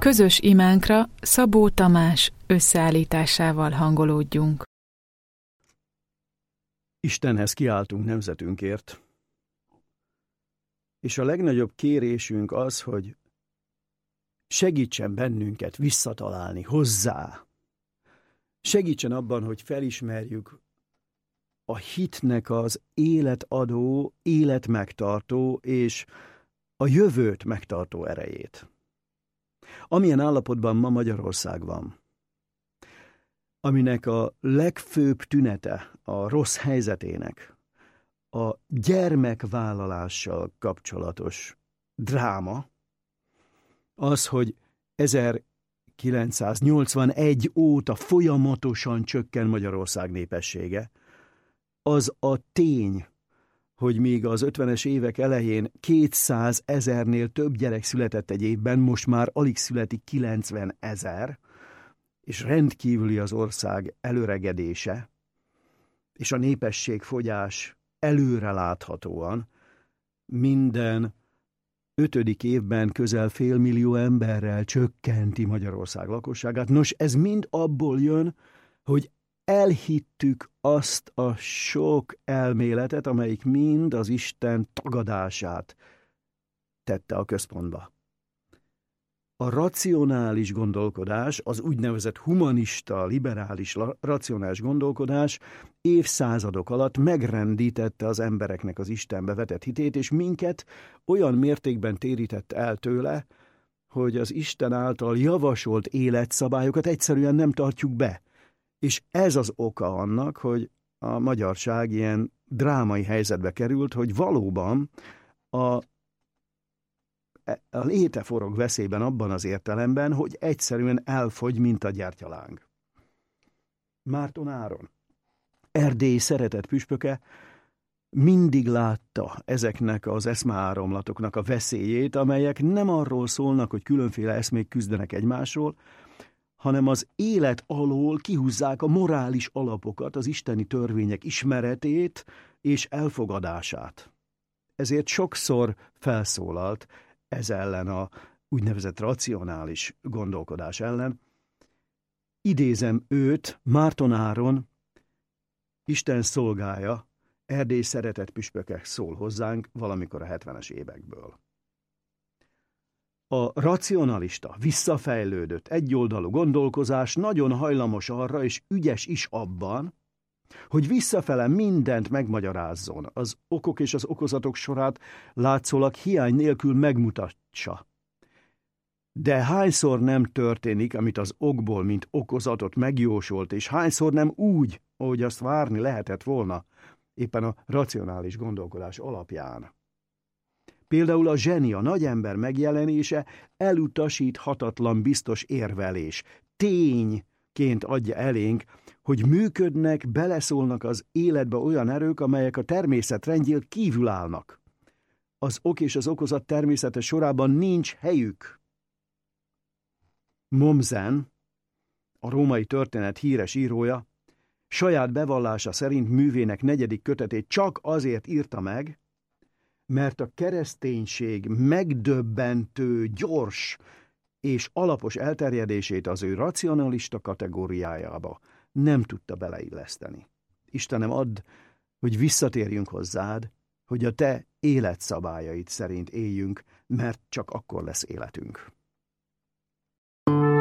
Közös imánkra Szabó Tamás összeállításával hangolódjunk. Istenhez kiáltunk nemzetünkért, és a legnagyobb kérésünk az, hogy segítsen bennünket visszatalálni hozzá. Segítsen abban, hogy felismerjük a hitnek az életadó, életmegtartó és a jövőt megtartó erejét. Amilyen állapotban ma Magyarország van, aminek a legfőbb tünete a rossz helyzetének a gyermekvállalással kapcsolatos dráma, az, hogy 1981 óta folyamatosan csökken Magyarország népessége, az a tény, hogy míg az 50-es évek elején 200 000-nél több gyerek született egy évben, most már alig születik 90 000, és rendkívüli az ország előregedése, és a népességfogyás előreláthatóan minden 5. évben közel 500 000 emberrel csökkenti Magyarország lakosságát. Nos, ez mind abból jön, hogy elhittük azt a sok elméletet, amelyik mind az Isten tagadását tette a központba. A racionális gondolkodás, az úgynevezett humanista, liberális, racionális gondolkodás évszázadok alatt megrendítette az embereknek az Istenbe vetett hitét, és minket olyan mértékben térített el tőle, hogy az Isten által javasolt életszabályokat egyszerűen nem tartjuk be. És ez az oka annak, hogy a magyarság ilyen drámai helyzetbe került, hogy valóban a léte forog veszélyben abban az értelemben, hogy egyszerűen elfogy, mint a gyertyaláng. Márton Áron, Erdély szeretett püspöke, mindig látta ezeknek az eszmeáramlatoknak a veszélyét, amelyek nem arról szólnak, hogy különféle eszmék küzdenek egymásról, hanem az élet alól kihúzzák a morális alapokat, az isteni törvények ismeretét és elfogadását. Ezért sokszor felszólalt ez ellen a úgynevezett racionális gondolkodás ellen. Idézem őt, Márton Áron, Isten szolgája, Erdély szeretett püspöke szól hozzánk valamikor a 70-es évekből. A racionalista, visszafejlődött, egyoldalú gondolkozás nagyon hajlamos arra, és ügyes is abban, hogy visszafele mindent megmagyarázzon, az okok és az okozatok sorát látszólag hiány nélkül megmutatsa. De hányszor nem történik, amit az okból, mint okozatot megjósolt, és hányszor nem úgy, ahogy azt várni lehetett volna, éppen a racionális gondolkodás alapján. Például a zseni, a nagyember megjelenése elutasíthatatlan biztos érvelés, tényként adja elénk, hogy működnek, beleszólnak az életbe olyan erők, amelyek a természet rendjén kívül állnak. Az ok és az okozat természete sorában nincs helyük. Mommsen, a római történet híres írója, saját bevallása szerint művének 4. kötetét csak azért írta meg, mert a kereszténység megdöbbentő, gyors és alapos elterjedését az ő racionalista kategóriájába nem tudta beleilleszteni. Istenem, add, hogy visszatérjünk hozzád, hogy a te életszabályait szerint éljünk, mert csak akkor lesz életünk.